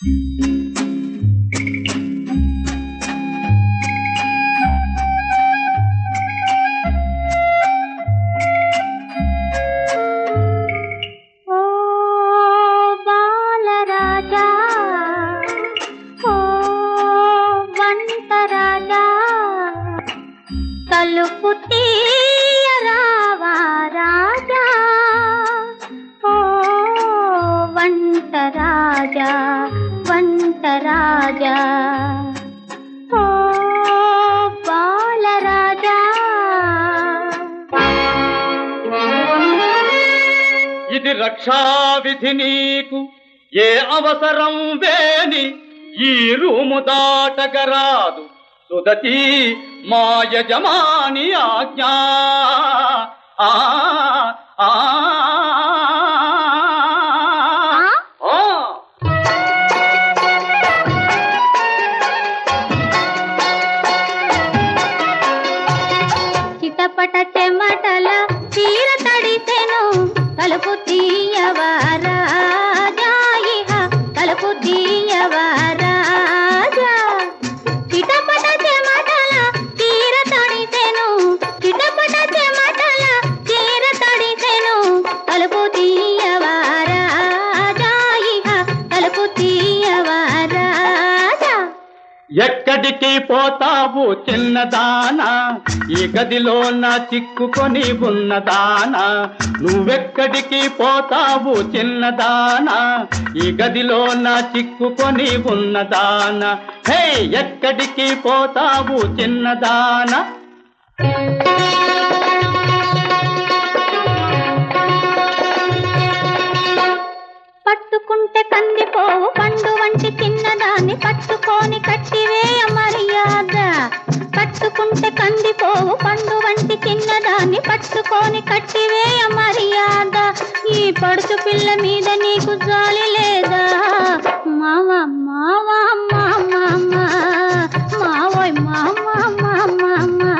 ఇది రక్షా విధి నీకు ఏ అవసరం వేని ఈ రూము దాటగరాదు సుదతి మా యజమాని ఆజ్ఞా చిటపట చెమటల చీర తడిసెను తలుపు తీయవా రాజా ఇహ తలుపు తీయవా రాజా చిటపట చెమటల చీర తడిసెను చిటపట చెమటల చీర తడిసెను తలుపు తీయవా రాజా ఇహ తలుపు తీయవా రాజా ఎక్కడికి పోతావు చిన్నదానా ఈ గదిలో నా చిక్కుకొని ఉన్నదానా నువ్వెక్కడికి పోతావు చిన్నదానా ఈ గదిలో నా చిక్కుకొని ఉన్నదానా హే ఎక్కడికి పోతావు చిన్నదానా పట్టుకుంటే కందిపోవు పండు వంటి చిన్నదాన్ని పట్టుకొని కట్టివేయ మర్యాద పట్టుకుంటే కందిపోవు పండు వంటి చిన్నదాన్ని పట్టుకొని కట్టివేయ మర్యాద ఈ పడుచు పిల్ల మీద నీకు జాలి లేదా మావా మావా మామా మావోయ్ మామా మామా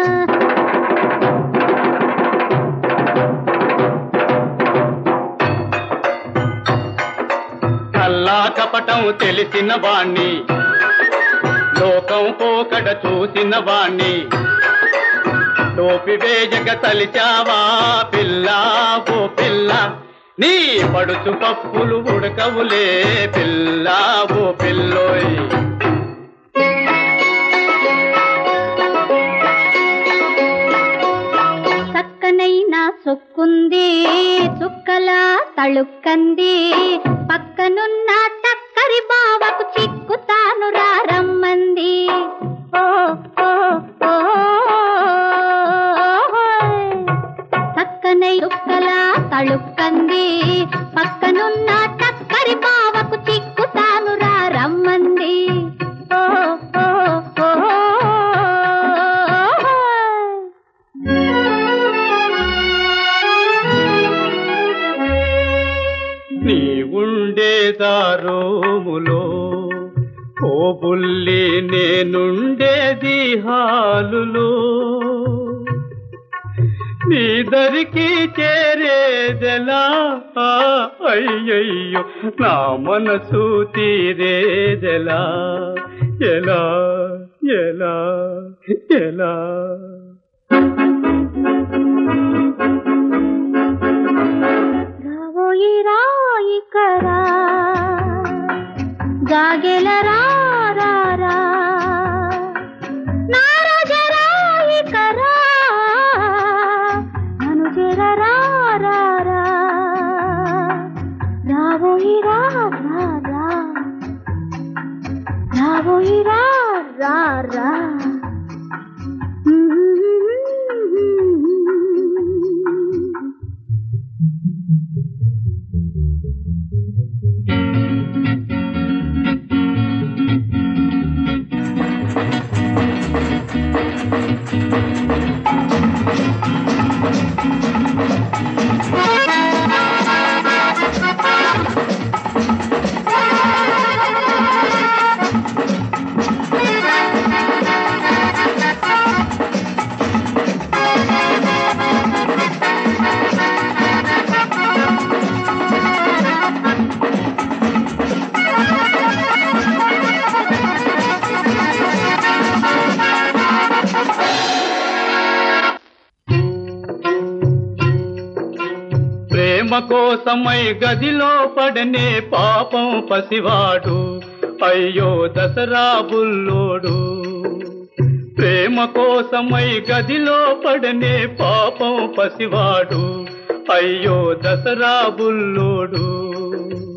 కల్లా కపటం తెలిసిన వాణ్ణి లోకం పోకడ చూసిన వాణ్ణి టోపి వేయగ తలిచావా పిల్ల ఓ పిల్ల నీ పడుచు పప్పులు ఉడకవులే పిల్ల ఓ పిల్లోయ్ చక్కనైనా సొక్కుంది చుక్కలా తళుక్కంది పక్కనున్న టక్కరి బావకు చిక్కుతాను రమ్మంది చక్కనై చుక్కలా తళుక్కంది పక్కనున్న టక్కరి బావకు చిక్కుతాను రమ్మంది నీ ఉండేదారోములో ఓ బుల్లి నేనుండేది హాలులో నీ దరికి చేరేదెలా అయ్యయ్యో నా మనసు తీరేదెలా ఎలా ఎలా ఎలా రాయి కరా జాగెల రా నారాజరాయి కరా నను జర రావోయి రావోయి రా ప్రేమ కోసమై గదిలో పడనే పాపం పసివాడు, అయ్యో దసరా బుల్లోడు. ప్రేమ కోసమై గదిలో పడనే పాపం పసివాడు, అయ్యో దసరా బుల్లోడు.